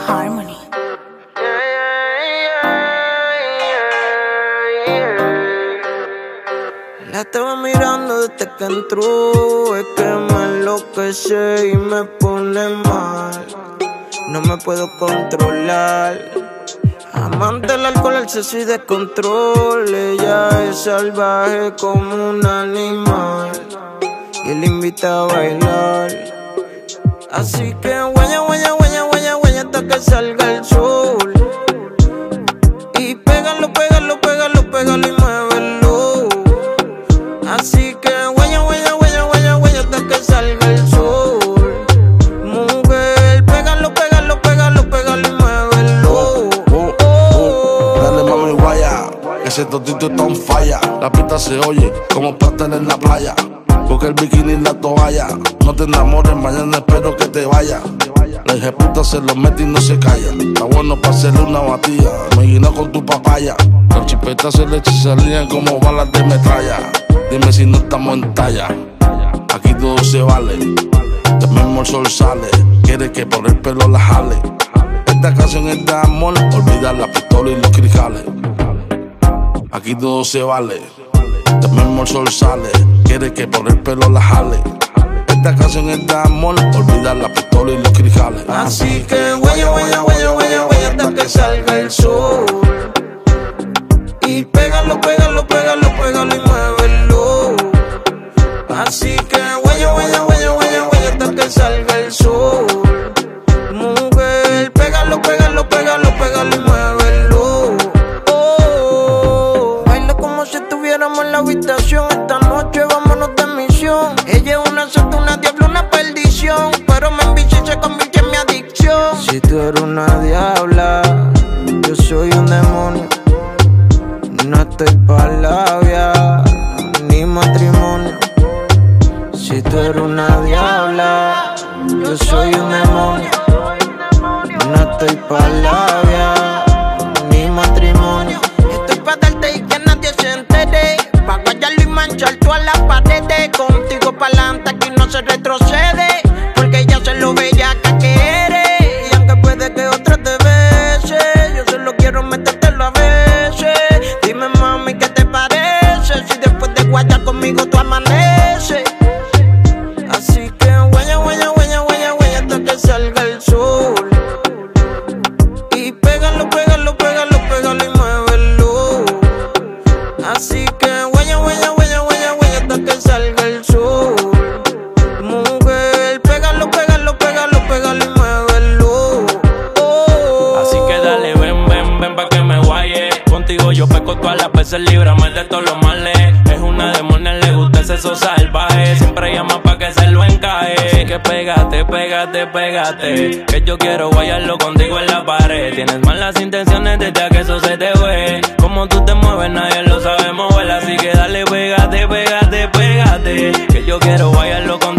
Harmony. La estaba mirando desde que entró. Es que me enloquece y me pone mal. No me puedo controlar. Amante del alcohol, el sexo y descontrol. Ella es salvaje como un animal y él invita a bailar. Así que huella, huella, huella, huella, huella hasta que salga el sol. Y pégalo, pégalo, pégalo, pégalo y muévelo. Así que huella, huella, huella, huella, huella hasta que salga el sol. Mujer, pégalo, pégalo, pégalo, pégalo y muévelo. Dale mami guaya, ese totito está on falla. La pista se oye como pastel en la playa. Porque el bikini y la toalla. No te enamores, mañana espero que te vaya. La ejecuta se lo mete y no se calla. Está bueno para hacerle una batida. Me guinó con tu papaya. Las chipetas se le salían como balas de metralla. Dime si no estamos en talla. Aquí todo se vale. Del mismo el sol sale. Quiere que por el pelo la jale. Esta canción es de amor. Olvidar la pistola y los cristales. Aquí todo se vale. Del mismo el sol sale. Quiere que por el pelo la jale. Esta canción es de amor. Olvidar la pistola y los cristales. Así que huella, huella, huella, huella, huella hasta que salga el sol. Y pégalo, pégalo, pégalo, pégalo y muévelo. Así que huella, huella, huella, huella, huella hasta que salga el sol. Mujer, pégalo, pégalo, pégalo, pégalo y muévelo. Baila como si estuviéramos en la habitación. Esta noche vámonos de misión. Ella es una santa, una diabla, una perdición. Pero me envicia y se convirtió en mi adicción. Si tú eres una diabla, yo soy un demonio. No estoy pa' labia, ni matrimonio. Si tú eres una diabla, yo soy un demonio. No estoy pa' labia, ni matrimonio. Estoy pa' darte y que nadie se entere. Pa' guayarlo y manchar todas las paredes. Contigo pa'lante aquí no se retrocede. Porque ya se lo bellaca que eres. Y aunque puede que otra te bese, yo solo quiero metértelo a veces. Dime mami, ¿qué te parece? Si después de guayar conmigo tú amaneces. Así que huella, huella, huella, huella, huella hasta que salga el sol. Y pégalo, pégalo, pégalo, pégalo y muévelo. Así que huella, huella, huella, huella, huella hasta que salga el sol. Mujer, pégalo, pégalo, pégalo, pégalo y muévelo. Así que dale, ven, ven, ven pa' que me guaye. Contigo yo peco todas las veces, líbrame de todos los males. Es una demonia, le gusta ese so salvaje. Siempre llama pa' que se lo encaje. Así que pégate, pégate, pégate. Que yo quiero guayarlo contigo en la pared. Tienes malas intenciones desde que eso se te ve. Como tú te mueves nadie lo sabe mover. Así que dale, pégate, pégate, pégate. Que yo quiero guayarlo contigo